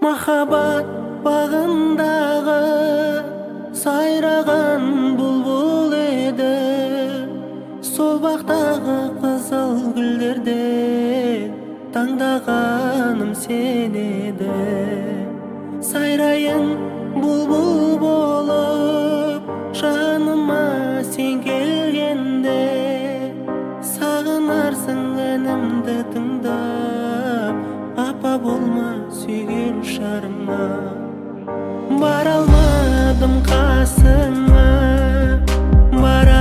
Махаббат бағындағы сайраған бұлбұл еді, сол бақтағы қызыл гүлдерден таңдағаным сен еді. Сайрайын бұлбұл болып жаныма сен келгенде, сағынарсың әнімді тыңдап, апа болма сүйген шарыма. Бара алмадым қасыңа, бара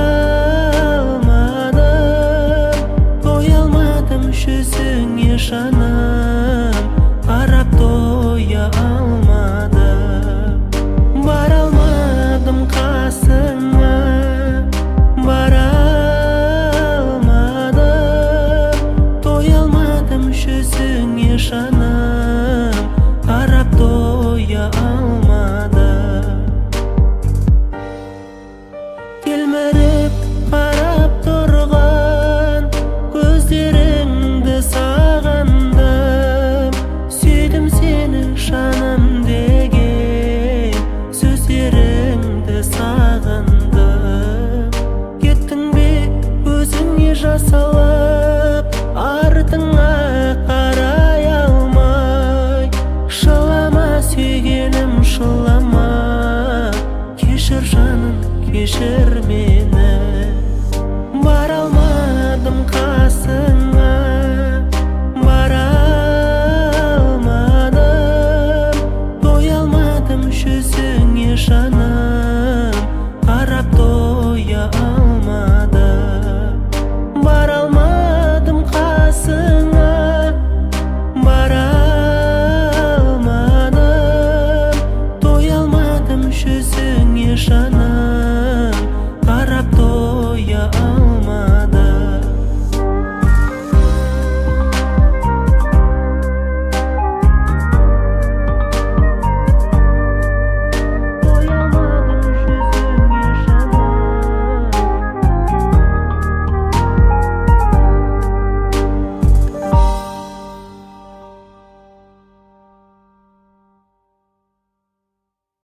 алмадым, тоя алмадым жүзіңе жаным, қарап тоя алмадым. Бара алмадым қасыңа, бара алмадым, тоя алмадым жүзіңе жаным, қарап тоя алмадым. Телміріп қарап тұрған көздеріңді сағындым, сүйдім сені жаным деген сөздеріңді сағындым. Кеттің бе өзіңе жас алып, артыңа қарай алмай, жылама сүйгенім жылама, кешір жаным кешір мені.